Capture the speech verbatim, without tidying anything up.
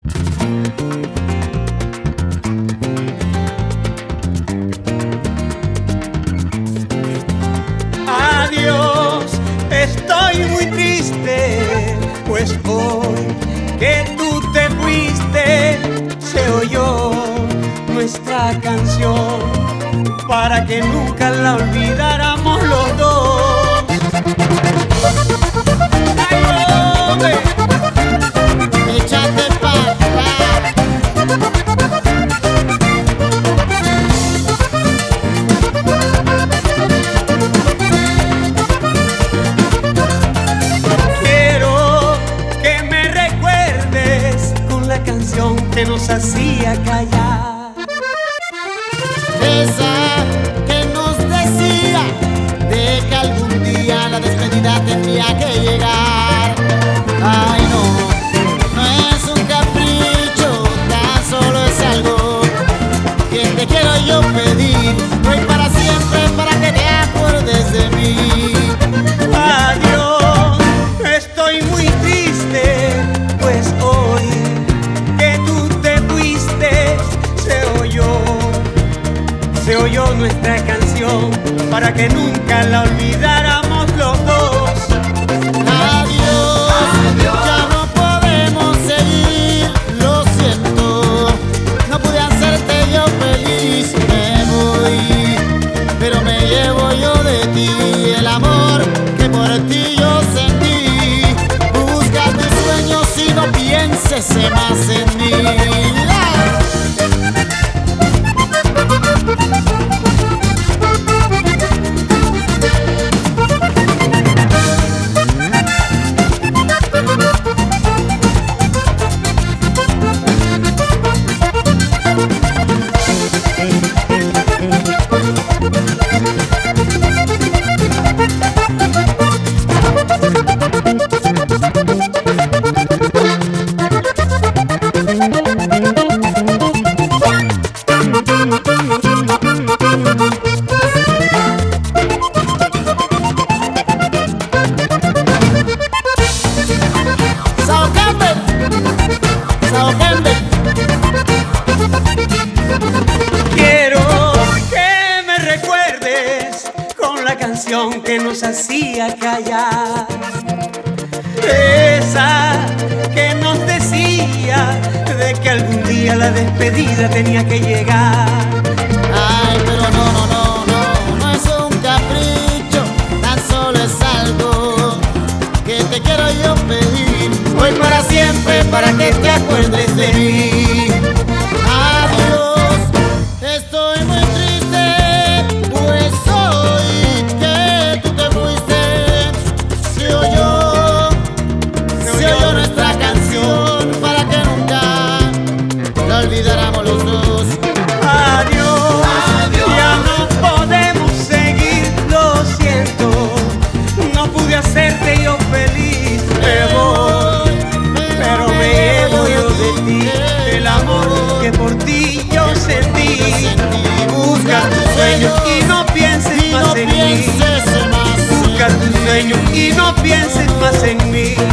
Adiós, estoy muy triste, pues hoy que tú te fuiste, se oyó nuestra canción para que nunca la olvidáramos los dos. ¡Ay, hombre! Échate pa' acá. Quiero que me recuerdes con la canción que nos hacía callar. Esa que nos decía de que algún día la despedida tenía que llegar. Ay no, no es un capricho, tan solo es algo que te quiero yo pedir. Hoy para siempre, para que te acuerdes de mí. Adiós, estoy muy triste, pues hoy que tú te fuiste, se oyó, se oyó nuestra canción para que nunca la olvidáramos los dos. Adiós, ya no podemos seguir, lo siento, no pude hacerte yo feliz, me voy, pero me llevo yo de ti el amor que por ti yo sentí. Busca tus sueños y no pienses más en mí. Sao Campbell, Sao Campbell. Quiero que me recuerdes con la canción que nos hacía callar. Esa que nos decía de que algún día la despedida tenía que llegar. Ay, pero no, no, no, no, no es un capricho, tan solo es algo que te quiero yo pedir. Hoy para siempre, para que te acuerdes de mí. Adiós, estoy muy triste, pues hoy que tú te fuiste, se oyó, se oyó nuestra canción para que nunca la olvidáramos los dos. Adiós, ya no podemos seguir, lo siento, no pude hacerte yo feliz, me voy, pero me llevo yo de ti el amor que por ti yo sentí. Busca tus sueños y no pienses Y más no en mí. pienses más en Busca tus sueños y no pienses más en mí.